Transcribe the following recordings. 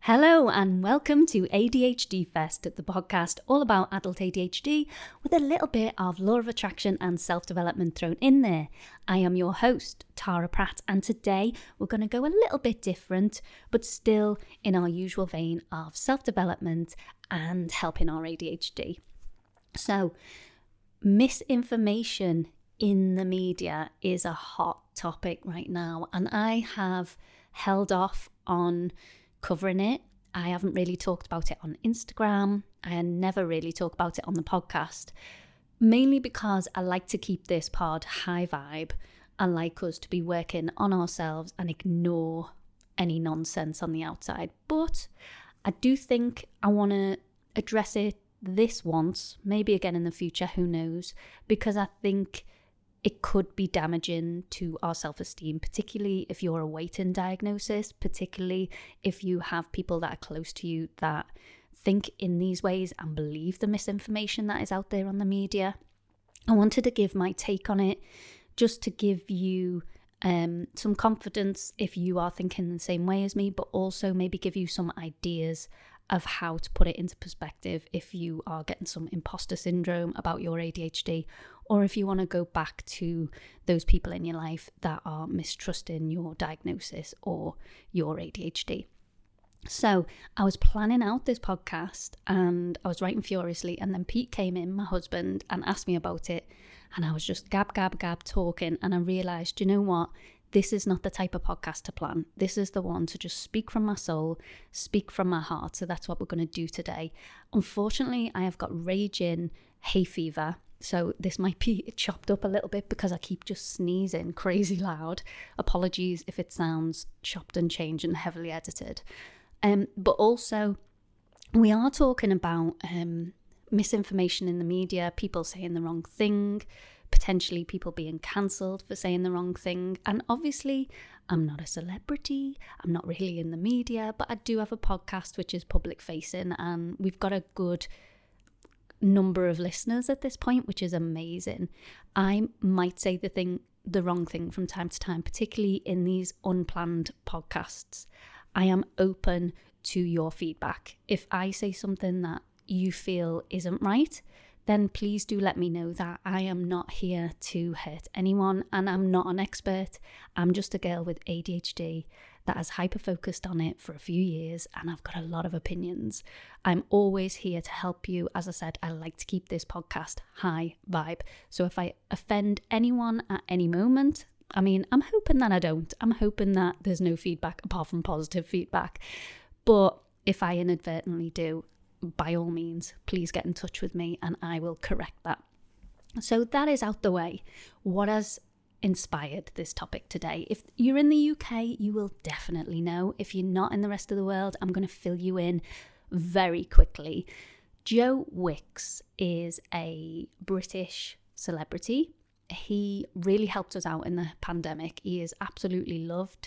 Hello and welcome to ADHD Fest, the podcast all about adult ADHD with a little bit of law of attraction and self-development thrown in there. I am your host, Tara Pratt, and today we're going to go a little bit different, but still in our usual vein of self-development and helping our ADHD. So, misinformation in the media is a hot topic right now, and I have held off on covering it. I haven't really talked about it on Instagram. I never really talk about it on the podcast, mainly because I like to keep this pod high vibe. I like us to be working on ourselves and ignore any nonsense on the outside. But I do think I want to address it this once, maybe again in the future, who knows, because I think it could be damaging to our self-esteem, particularly if you're awaiting diagnosis, particularly if you have people that are close to you that think in these ways and believe the misinformation that is out there on the media. I wanted to give my take on it just to give you some confidence if you are thinking the same way as me, but also maybe give you some ideas of how to put it into perspective if you are getting some imposter syndrome about your ADHD, or if you want to go back to those people in your life that are mistrusting your diagnosis or your ADHD. So I was planning out this podcast and I was writing furiously, and then Pete came in, my husband, and asked me about it, and I was just gab talking, and I realised, you know what? This is not the type of podcast to plan. This is the one to just speak from my soul, speak from my heart. So that's what we're going to do today. Unfortunately, I have got raging hay fever. So this might be chopped up a little bit because I keep just sneezing crazy loud. Apologies if it sounds chopped and changed and heavily edited. But also, we are talking about misinformation in the media, people saying the wrong thing, potentially people being cancelled for saying the wrong thing. And obviously, I'm not a celebrity, I'm not really in the media, but I do have a podcast which is public facing, and we've got a good number of listeners at this point, which is amazing. I might say the wrong thing from time to time, particularly in these unplanned podcasts. I am open to your feedback. If I say something that you feel isn't right, then please do let me know that. I am not here to hurt anyone, and I'm not an expert. I'm just a girl with ADHD that has hyper-focused on it for a few years, and I've got a lot of opinions. I'm always here to help you. As I said, I like to keep this podcast high vibe. So if I offend anyone at any moment, I'm hoping that I don't. I'm hoping that there's no feedback apart from positive feedback. But if I inadvertently do, by all means, please get in touch with me and I will correct that. So that is out the way. What has inspired this topic today? If you're in the UK, you will definitely know. If you're not in the rest of the world, I'm going to fill you in very quickly. Joe Wicks is a British celebrity. He really helped us out in the pandemic. He is absolutely loved.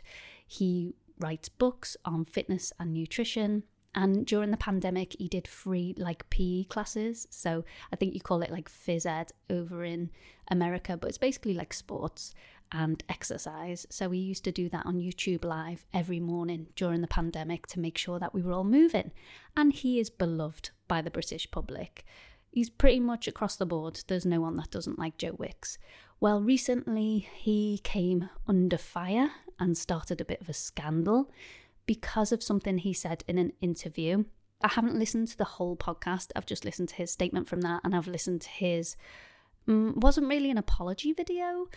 He writes books on fitness and nutrition. And during the pandemic, he did free PE classes. So I think you call it phys ed over in America, but it's basically like sports and exercise. So we used to do that on YouTube Live every morning during the pandemic to make sure that we were all moving. And he is beloved by the British public. He's pretty much across the board. There's no one that doesn't like Joe Wicks. Well, recently he came under fire and started a bit of a scandal because of something he said in an interview. I haven't listened to the whole podcast. I've just listened to his statement from that, and I've listened to his, wasn't really an apology video.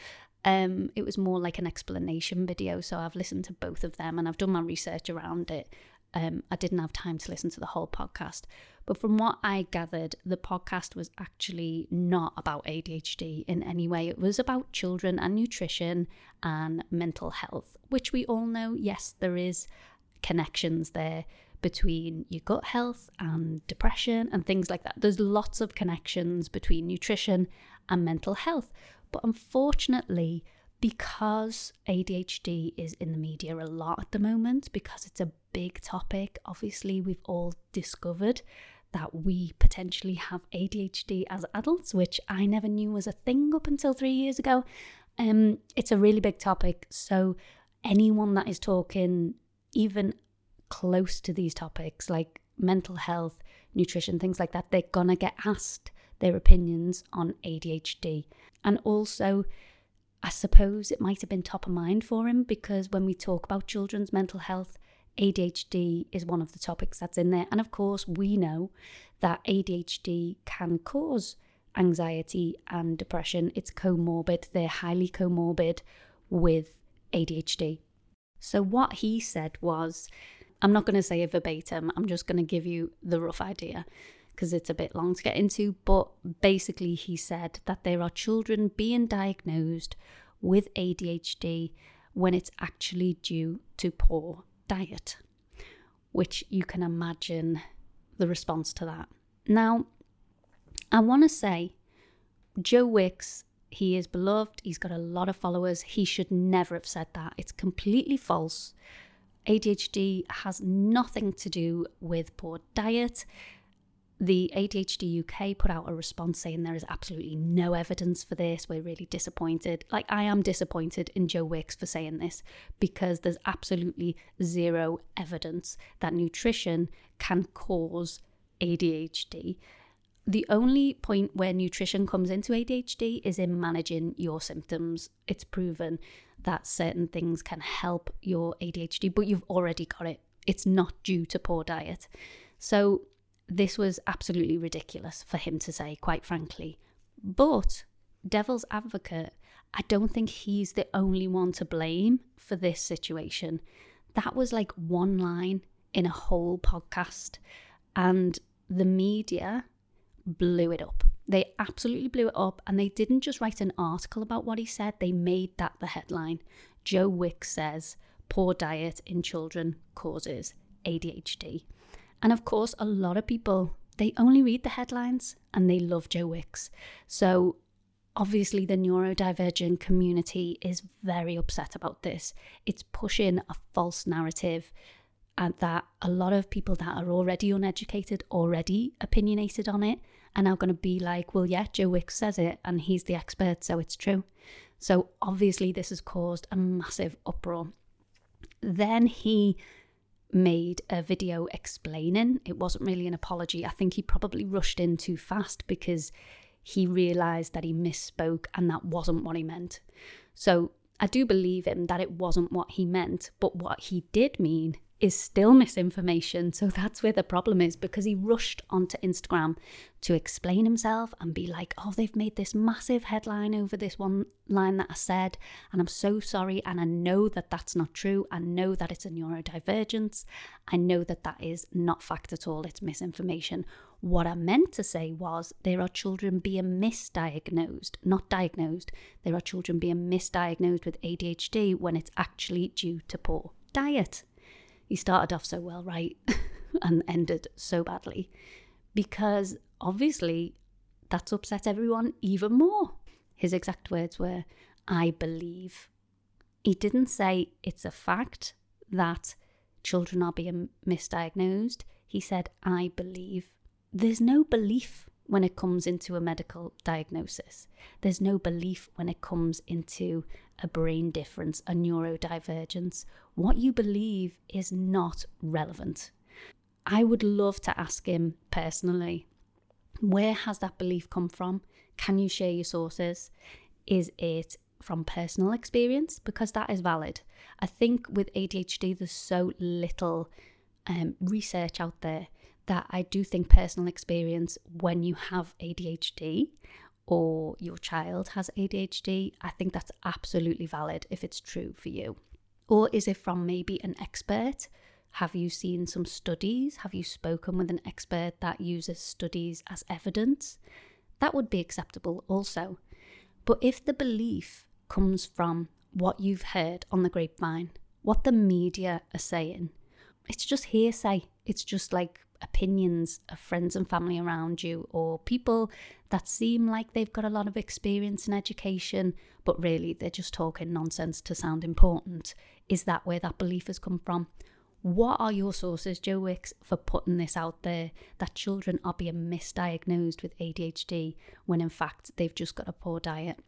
It was more like an explanation video. So I've listened to both of them and I've done my research around it. I didn't have time to listen to the whole podcast. But from what I gathered, the podcast was actually not about ADHD in any way. It was about children and nutrition and mental health, which we all know, yes, there is connections there between your gut health and depression and things like that. There's lots of connections between nutrition and mental health. But unfortunately, because ADHD is in the media a lot at the moment, because it's a big topic, obviously we've all discovered that we potentially have ADHD as adults, which I never knew was a thing up until 3 years ago. It's a really big topic. So anyone that is talking even close to these topics like mental health, nutrition, things like that, they're gonna get asked their opinions on ADHD. And also, I suppose it might have been top of mind for him, because when we talk about children's mental health, ADHD is one of the topics that's in there. And of course, we know that ADHD can cause anxiety and depression. It's comorbid. They're highly comorbid with ADHD. So what he said was, I'm not going to say it verbatim, I'm just going to give you the rough idea because it's a bit long to get into, but basically he said that there are children being diagnosed with ADHD when it's actually due to poor diet, which you can imagine the response to that. Now, I want to say Joe Wicks, he is beloved, he's got a lot of followers, he should never have said that. It's completely false. ADHD has nothing to do with poor diet. The ADHD UK put out a response saying there is absolutely no evidence for this. We're really disappointed. Like, I am disappointed in Joe Wicks for saying this, because there's absolutely zero evidence that nutrition can cause ADHD. The only point where nutrition comes into ADHD is in managing your symptoms. It's proven that certain things can help your ADHD, but you've already got it. It's not due to poor diet. So this was absolutely ridiculous for him to say, quite frankly. But devil's advocate, I don't think he's the only one to blame for this situation. That was like one line in a whole podcast, and the media blew it up. They absolutely blew it up, and they didn't just write an article about what he said, they made that the headline. Joe Wicks says poor diet in children causes ADHD. And of course, a lot of people, they only read the headlines and they love Joe Wicks. So obviously the neurodivergent community is very upset about this. It's pushing a false narrative, and that a lot of people that are already uneducated, already opinionated on it, are now going to be like, well, yeah, Joe Wicks says it and he's the expert, so it's true. So obviously this has caused a massive uproar. Then he made a video explaining. It wasn't really an apology. I think he probably rushed in too fast because he realised that he misspoke and that wasn't what he meant. So I do believe him that it wasn't what he meant, but what he did mean is still misinformation. So that's where the problem is, because he rushed onto Instagram to explain himself and be like, oh, they've made this massive headline over this one line that I said, and I'm so sorry, and I know that that's not true. I know that it's a neurodivergence. I know that that is not fact at all. It's misinformation. What I meant to say was there are children being misdiagnosed, not diagnosed. There are children being misdiagnosed with ADHD when it's actually due to poor diet. He started off so well, right? And ended so badly, because obviously that's upset everyone even more. His exact words were, I believe. He didn't say it's a fact that children are being misdiagnosed. He said, I believe. There's no belief when it comes into a medical diagnosis. There's no belief when it comes into a brain difference, a neurodivergence. What you believe is not relevant. I would love to ask him personally, where has that belief come from? Can you share your sources? Is it from personal experience? Because that is valid. I think with ADHD, there's so little research out there that I do think personal experience, when you have ADHD or your child has ADHD, I think that's absolutely valid if it's true for you. Or is it from maybe an expert? Have you seen some studies? Have you spoken with an expert that uses studies as evidence? That would be acceptable also. But if the belief comes from what you've heard on the grapevine, what the media are saying, it's just hearsay. It's just like opinions of friends and family around you, or people that seem like they've got a lot of experience in education, but really they're just talking nonsense to sound important. Is that where that belief has come from? What are your sources, Joe Wicks, for putting this out there, that children are being misdiagnosed with ADHD when in fact they've just got a poor diet?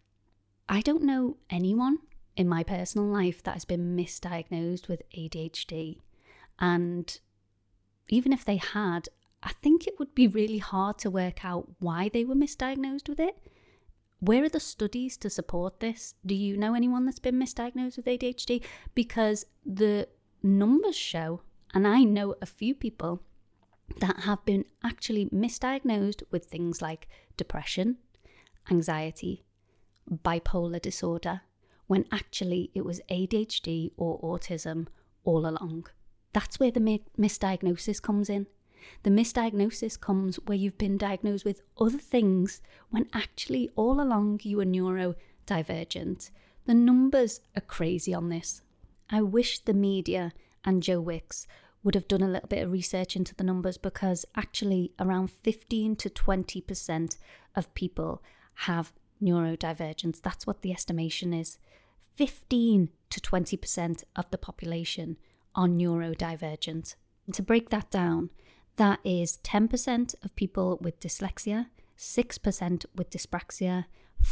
I don't know anyone in my personal life that has been misdiagnosed with ADHD. And even if they had, I think it would be really hard to work out why they were misdiagnosed with it. Where are the studies to support this? Do you know anyone that's been misdiagnosed with ADHD? Because the numbers show, and I know a few people that have been actually misdiagnosed with things like depression, anxiety, bipolar disorder, when actually it was ADHD or autism all along. That's where the misdiagnosis comes in. The misdiagnosis comes where you've been diagnosed with other things when actually all along you were neurodivergent. The numbers are crazy on this. I wish the media and Joe Wicks would have done a little bit of research into the numbers, because actually around 15 to 20% of people have neurodivergence. That's what the estimation is. 15 to 20% of the population are neurodivergent. And to break that down, that is 10% of people with dyslexia, 6% with dyspraxia,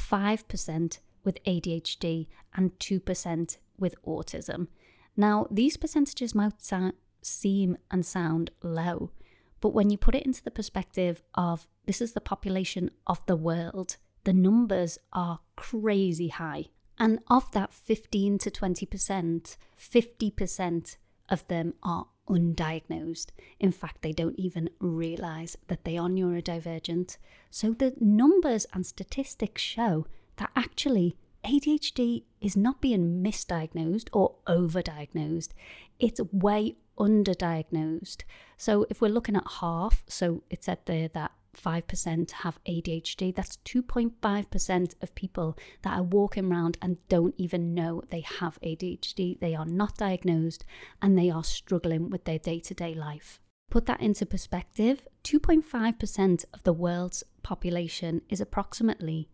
5% with ADHD, and 2% with autism. Now, these percentages might seem and sound low, but when you put it into the perspective of this is the population of the world, the numbers are crazy high. And of that 15 to 20%, 50% of them are undiagnosed. In fact, they don't even realise that they are neurodivergent. So the numbers and statistics show that actually ADHD is not being misdiagnosed or overdiagnosed. It's way underdiagnosed. So if we're looking at half, so it said there that 5% have ADHD, that's 2.5% of people that are walking around and don't even know they have ADHD. They are not diagnosed and they are struggling with their day-to-day life. Put that into perspective, 2.5% of the world's population is approximately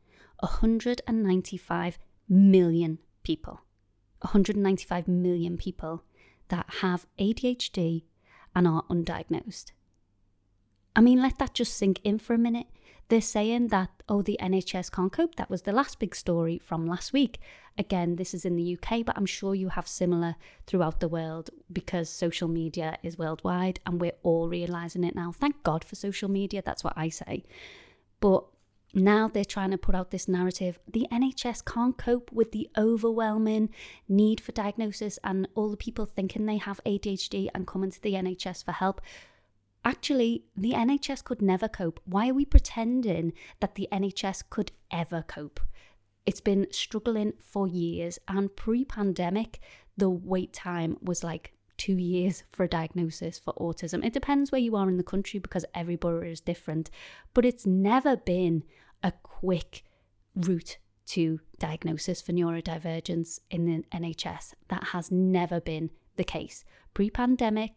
195 million people. 195 million people that have ADHD and are undiagnosed. I mean, let that just sink in for a minute. They're saying that, the NHS can't cope. That was the last big story from last week. Again, this is in the UK, but I'm sure you have similar throughout the world because social media is worldwide and we're all realising it now. Thank God for social media, that's what I say. But now they're trying to put out this narrative. The NHS can't cope with the overwhelming need for diagnosis and all the people thinking they have ADHD and coming to the NHS for help. Actually, the NHS could never cope. Why are we pretending that the NHS could ever cope? It's been struggling for years, and pre-pandemic, the wait time was like 2 years for a diagnosis for autism. It depends where you are in the country because every borough is different, but it's never been a quick route to diagnosis for neurodivergence in the NHS. That has never been the case. Pre-pandemic,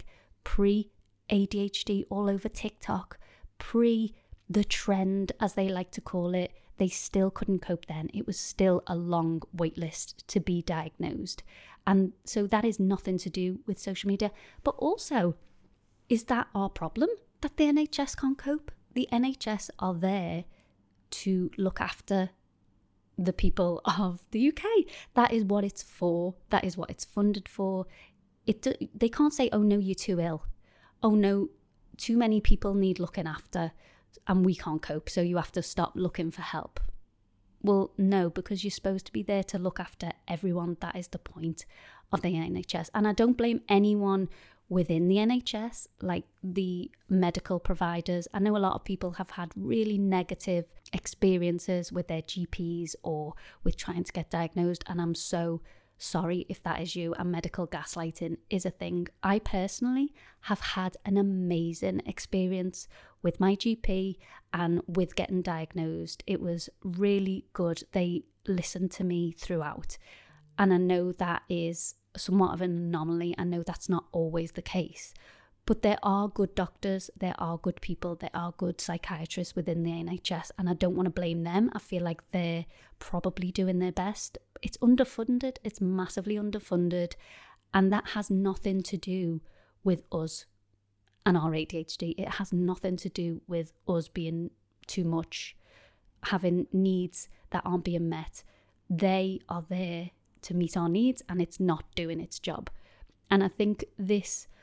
pre-ADHD all over TikTok, pre the trend, as they like to call it, they still couldn't cope then. It was still a long wait list to be diagnosed. And so that is nothing to do with social media. But also, is that our problem that the NHS can't cope? The NHS are there to look after the people of the UK. That is what it's for. That is what it's funded for. They can't say, oh no, you're too ill. Oh no, too many people need looking after and we can't cope, so you have to stop looking for help. Well, no, because you're supposed to be there to look after everyone. That is the point of the NHS. And I don't blame anyone within the NHS, like the medical providers. I know a lot of people have had really negative experiences with their GPs or with trying to get diagnosed, and I'm so sorry if that is you, and medical gaslighting is a thing. I personally have had an amazing experience with my GP and with getting diagnosed. It was really good. They listened to me throughout. And I know that is somewhat of an anomaly. I know that's not always the case. But there are good doctors, there are good people, there are good psychiatrists within the NHS, and I don't want to blame them. I feel like they're probably doing their best. It's underfunded, it's massively underfunded, and that has nothing to do with us and our ADHD. It has nothing to do with us being too much, having needs that aren't being met. They are there to meet our needs, and it's not doing its job. And I think this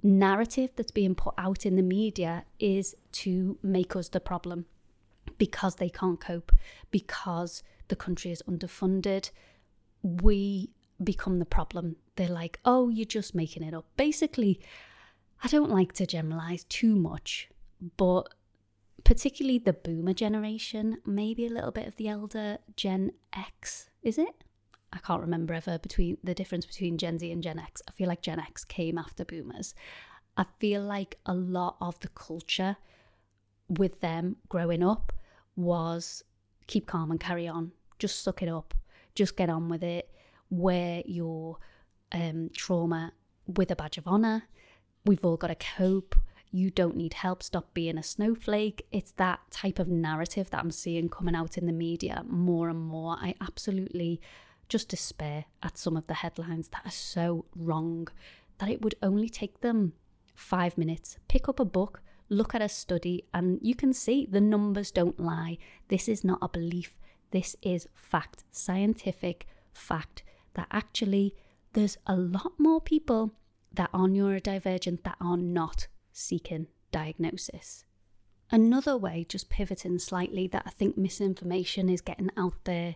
narrative that's being put out in the media is to make us the problem because they can't cope, because the country is underfunded. We become the problem. They're like, oh, you're just making it up. Basically, I don't like to generalize too much, but particularly the boomer generation, maybe a little bit of the elder Gen X, is it? I can't remember ever between the difference between Gen Z and Gen X. I feel like Gen X came after boomers. I feel like a lot of the culture with them growing up was keep calm and carry on. Just suck it up. Just get on with it. Wear your trauma with a badge of honour. We've all got to cope. You don't need help. Stop being a snowflake. It's that type of narrative that I'm seeing coming out in the media more and more. I absolutely just despair at some of the headlines that are so wrong, that it would only take them 5 minutes. Pick up a book, look at a study, and you can see the numbers don't lie. This is not a belief. This is fact, scientific fact, that actually there's a lot more people that are neurodivergent that are not seeking diagnosis. Another way, just pivoting slightly, that I think misinformation is getting out there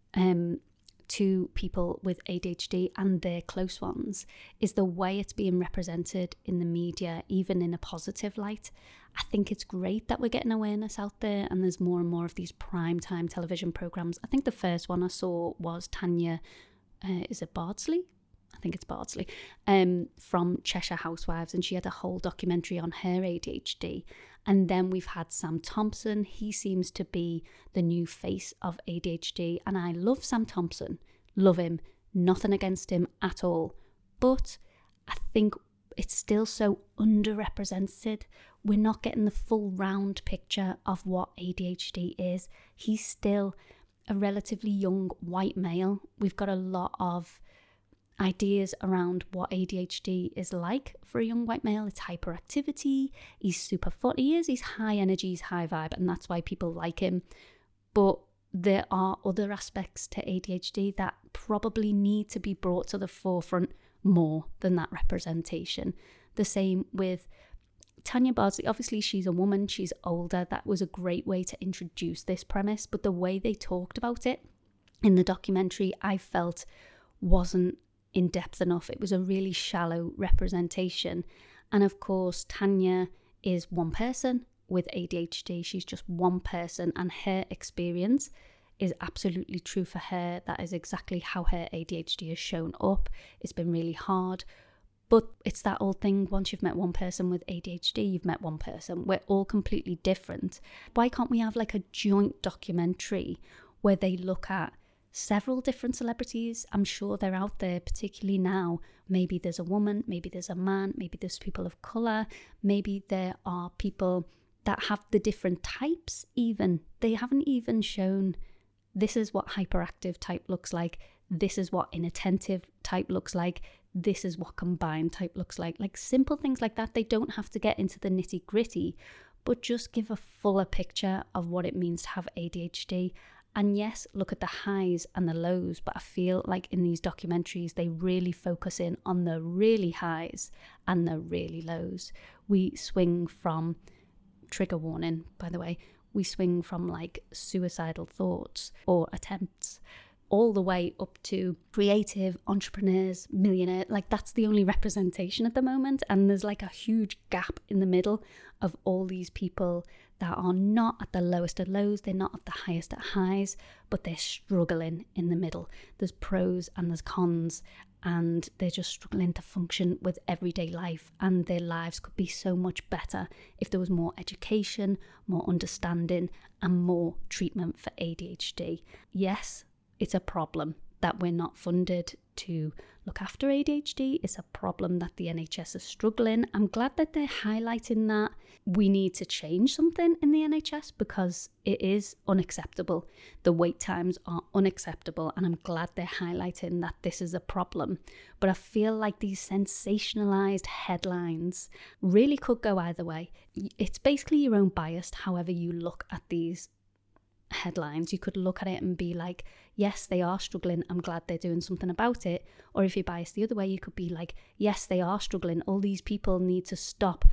to people with ADHD and their close ones is the way it's being represented in the media, even in a positive light. I think it's great that we're getting awareness out there and there's more and more of these primetime television programs. I think the first one I saw was Tanya, is it Bardsley? I think it's Bardsley, from Cheshire Housewives, and she had a whole documentary on her ADHD. And then we've had Sam Thompson. He seems to be the new face of ADHD, and I love Sam Thompson. Love him. Nothing against him at all. But I think it's still so underrepresented. We're not getting the full round picture of what ADHD is. He's still a relatively young white male. We've got a lot of ideas around what ADHD is like for a young white male. It's hyperactivity. He's super fun. He's high energy, he's high vibe, and that's why people like him. But there are other aspects to ADHD that probably need to be brought to the forefront more than that representation. The same with Tanya Bardsley. Obviously, she's a woman, she's older. That was a great way to introduce this premise, but the way they talked about it in the documentary, I felt wasn't in depth enough. It was a really shallow representation. And of course, Tanya is one person with ADHD. She's just one person, and her experience is absolutely true for her. That is exactly how her ADHD has shown up. It's been really hard. But it's that old thing, once you've met one person with ADHD, you've met one person. We're all completely different. Why can't we have like a joint documentary where they look at several different celebrities? I'm sure they're out there, particularly now. Maybe there's a woman, maybe there's a man, maybe there's people of colour, maybe there are people that have the different types even. They haven't even shown this is what hyperactive type looks like, this is what inattentive type looks like, this is what combined type looks like. Like simple things like that. They don't have to get into the nitty gritty, but just give a fuller picture of what it means to have ADHD. And yes, look at the highs and the lows, but I feel like in these documentaries, they really focus in on the really highs and the really lows. We swing from, trigger warning, by the way, we swing from like suicidal thoughts or attempts all the way up to creative entrepreneurs, millionaire. Like that's the only representation at the moment. And there's like a huge gap in the middle of all these people that are not at the lowest of lows, they're not at the highest at highs, but they're struggling in the middle. There's pros and there's cons, and they're just struggling to function with everyday life, and their lives could be so much better if there was more education, more understanding, and more treatment for ADHD. Yes, it's a problem that we're not funded to look after ADHD. It's a problem that the NHS is struggling. I'm glad that they're highlighting that we need to change something in the NHS because it is unacceptable. The wait times are unacceptable, and I'm glad they're highlighting that this is a problem. But I feel like these sensationalized headlines really could go either way. It's basically your own bias, however you look at these headlines. You could look at it and be like, yes, they are struggling, I'm glad they're doing something about it. Or if you're biased the other way, you could be like, yes, they are struggling, all these people need to stop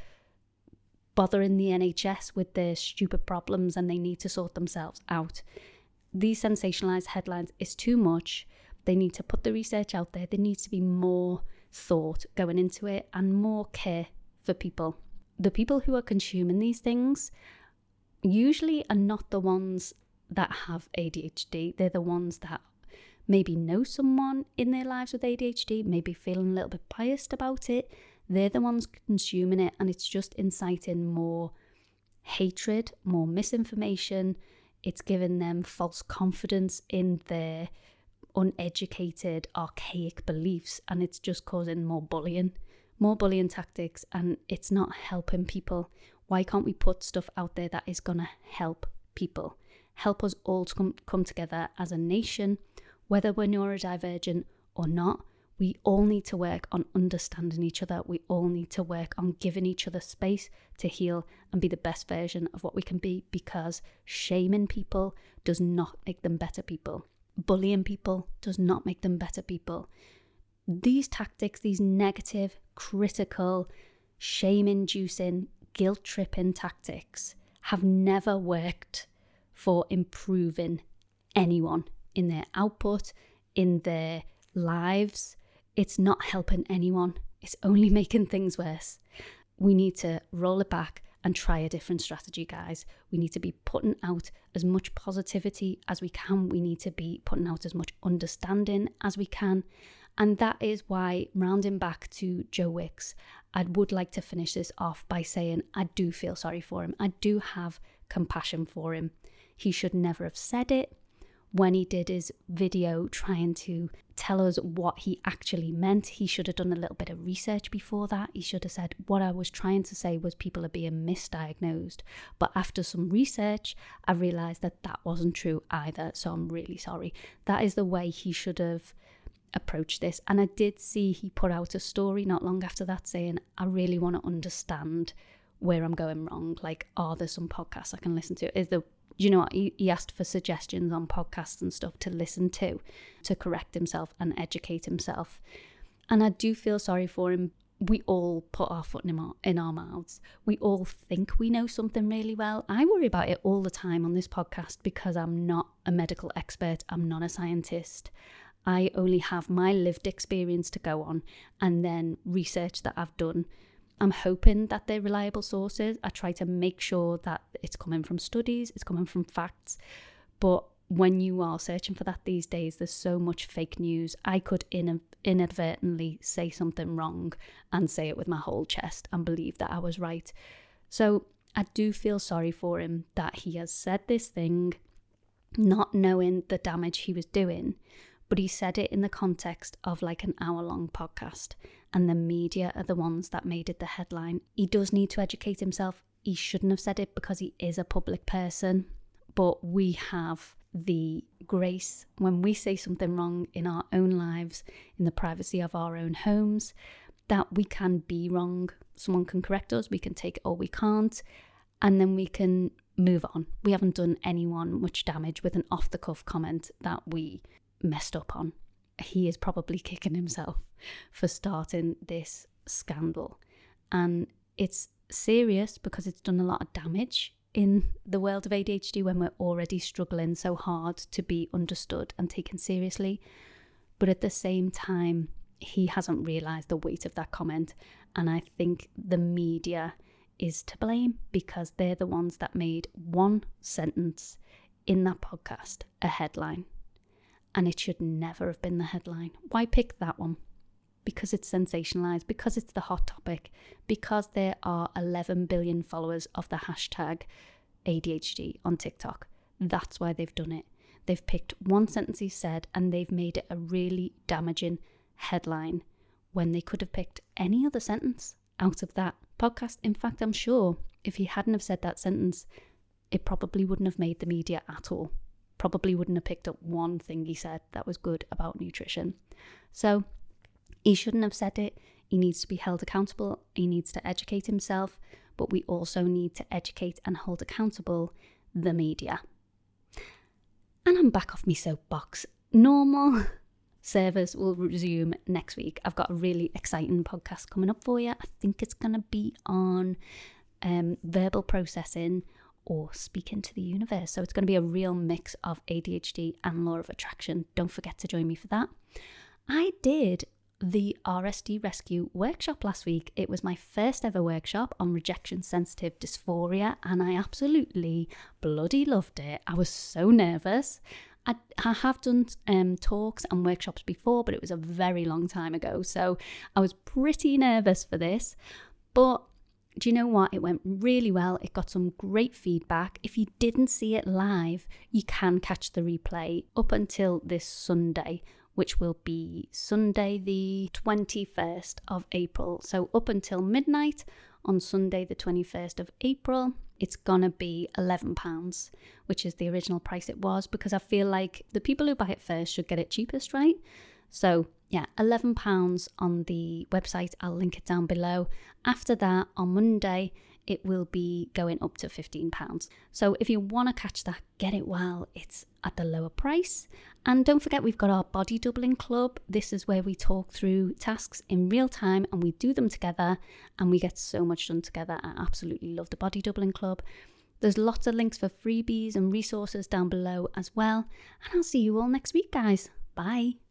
bothering the NHS with their stupid problems and they need to sort themselves out. These sensationalized headlines is too much. They need to put the research out there. There needs to be more thought going into it and more care for people. The people who are consuming these things usually are not the ones that have ADHD. They're the ones that maybe know someone in their lives with ADHD, maybe feeling a little bit biased about it. They're the ones consuming it, and it's just inciting more hatred, more misinformation. It's giving them false confidence in their uneducated, archaic beliefs, and it's just causing more bullying tactics, and it's not helping people. Why can't we put stuff out there that is going to help people? Help us all to come together as a nation, whether we're neurodivergent or not. We all need to work on understanding each other. We all need to work on giving each other space to heal and be the best version of what we can be, because shaming people does not make them better people. Bullying people does not make them better people. These tactics, these negative, critical, shame-inducing, guilt-tripping tactics have never worked for improving anyone in their output, in their lives. It's not helping anyone. It's only making things worse. We need to roll it back and try a different strategy, guys. We need to be putting out as much positivity as we can. We need to be putting out as much understanding as we can. And that is why, rounding back to Joe Wicks, I would like to finish this off by saying I do feel sorry for him. I do have compassion for him. He should never have said it. When he did his video trying to tell us what he actually meant, he should have done a little bit of research before that. He should have said, what I was trying to say was people are being misdiagnosed. But after some research, I realised that that wasn't true either. So I'm really sorry. That is the way he should have approached this. And I did see he put out a story not long after that saying, I really want to understand where I'm going wrong. Like, are there some podcasts I can listen to? Is there, you know what, he asked for suggestions on podcasts and stuff to listen to correct himself and educate himself. And I do feel sorry for him. We all put our foot in our mouths. We all think we know something really well. I worry about it all the time on this podcast because I'm not a medical expert. I'm not a scientist. I only have my lived experience to go on and then research that I've done. I'm hoping that they're reliable sources. I try to make sure that it's coming from studies, it's coming from facts. But when you are searching for that these days, there's so much fake news. I could inadvertently say something wrong and say it with my whole chest and believe that I was right. So I do feel sorry for him that he has said this thing, not knowing the damage he was doing. But he said it in the context of like an hour-long podcast, and the media are the ones that made it the headline. He does need to educate himself. He shouldn't have said it because he is a public person, but we have the grace when we say something wrong in our own lives, in the privacy of our own homes, that we can be wrong. Someone can correct us, we can take it or we can't, and then we can move on. We haven't done anyone much damage with an off-the-cuff comment that we messed up on. He is probably kicking himself for starting this scandal, and it's serious because it's done a lot of damage in the world of ADHD when we're already struggling so hard to be understood and taken seriously. But at the same time, he hasn't realised the weight of that comment, and I think the media is to blame because they're the ones that made one sentence in that podcast a headline. And it should never have been the headline. Why pick that one? Because it's sensationalized, because it's the hot topic, because there are 11 billion followers of the hashtag ADHD on TikTok. That's why they've done it. They've picked one sentence he said and they've made it a really damaging headline when they could have picked any other sentence out of that podcast. In fact, I'm sure if he hadn't have said that sentence, it probably wouldn't have made the media at all. Probably wouldn't have picked up one thing he said that was good about nutrition. So he shouldn't have said it. He needs to be held accountable. He needs to educate himself. But we also need to educate and hold accountable the media. And I'm back off my soapbox. Normal service will resume next week. I've got a really exciting podcast coming up for you. I think it's going to be on verbal processing or speaking to the universe. So it's going to be a real mix of ADHD and law of attraction. Don't forget to join me for that. I did the RSD Rescue workshop last week. It was my first ever workshop on rejection sensitive dysphoria, and I absolutely bloody loved it. I was so nervous. I have done talks and workshops before, but it was a very long time ago, so I was pretty nervous for this. But do you know what? It went really well. It got some great feedback. If you didn't see it live, you can catch the replay up until this Sunday, which will be Sunday the 21st of April. So up until midnight on Sunday the 21st of April, it's gonna be £11, which is the original price it was, because I feel like the people who buy it first should get it cheapest, right? So yeah, £11 on the website. I'll link it down below. After that, on Monday, it will be going up to £15. So if you want to catch that, get it while it's at the lower price. And don't forget, we've got our body doubling club. This is where we talk through tasks in real time and we do them together, and we get so much done together. I absolutely love the body doubling club. There's lots of links for freebies and resources down below as well. And I'll see you all next week, guys. Bye.